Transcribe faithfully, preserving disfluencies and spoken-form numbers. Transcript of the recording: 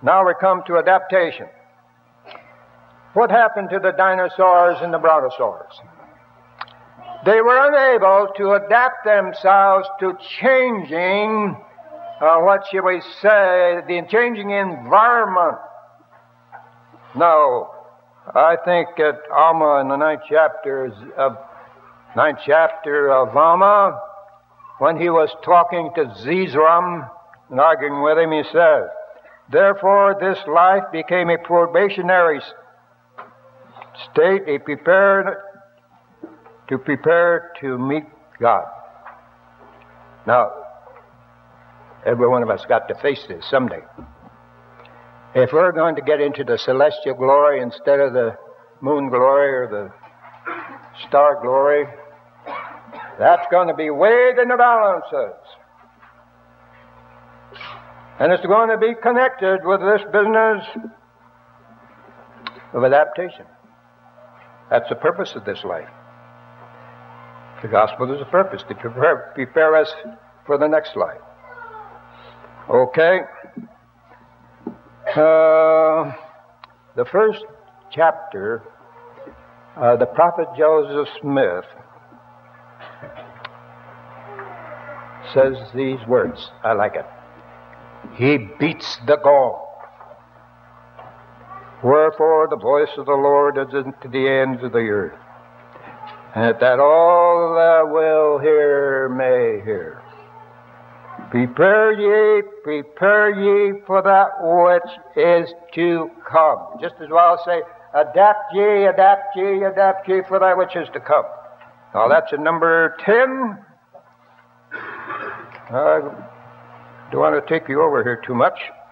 Now we come to adaptation. What happened to the dinosaurs and the brontosaurs? They were unable to adapt themselves to changing, uh, what shall we say, the changing environment. Now, I think at Alma in the ninth chapter of ninth chapter of Alma, when he was talking to Zeezrom and arguing with him, he says, "Therefore this life became a probationary state, a prepared to prepare to meet God." Now, every one of us got to face this someday. If we're going to get into the celestial glory instead of the moon glory or the star glory, that's going to be weighed in the balances. And it's going to be connected with this business of adaptation. That's the purpose of this life. The gospel is a purpose to prepare, prepare us for the next life. Okay. Uh, the first chapter, uh, the prophet Joseph Smith says these words. I like it. He beats the gong. Wherefore the voice of the Lord is into the ends of the earth, and that all that will hear may hear. Prepare ye, prepare ye for that which is to come. Just as well say, adapt ye, adapt ye, adapt ye for that which is to come. Now that's in number ten. I don't want to take you over here too much.